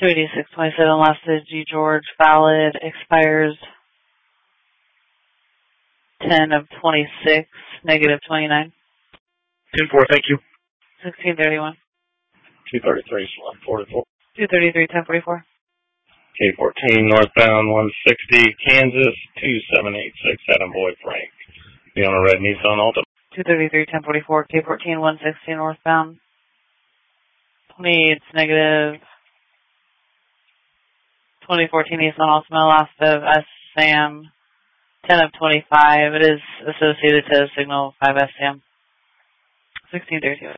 286.27 lasted G. George, valid, expires 10 of 26, negative 29. 10-4, thank you. 1631. 233, slot 44. 233, 1044. K14, northbound 160, Kansas, 27867, Boyd Frank. Be on a red Nissan Altima. 233, 1044, K14, 160, northbound. 28, negative 2014 Nissan Altima, last of SAM, 10 of 25. It is associated to signal 5 SAM. 1632.